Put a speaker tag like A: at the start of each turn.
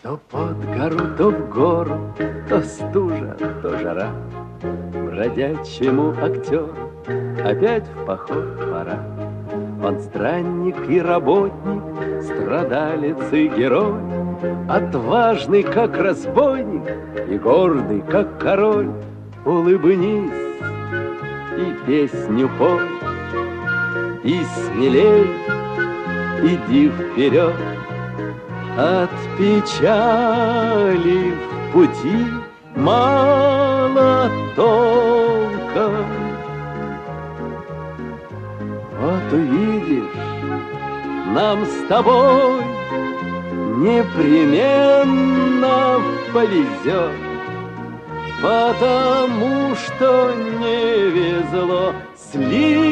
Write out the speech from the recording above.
A: То под гору, то в гору, то стужа, то жара. Бродячему актеру опять в поход пора. Он странник и работник, страдалец и герой, отважный, как разбойник, и гордый, как король. Улыбнись и песню пой, и смелей иди вперед. От печали в пути мало толка. Вот увидишь, нам с тобой непременно повезет, потому что не везло слишком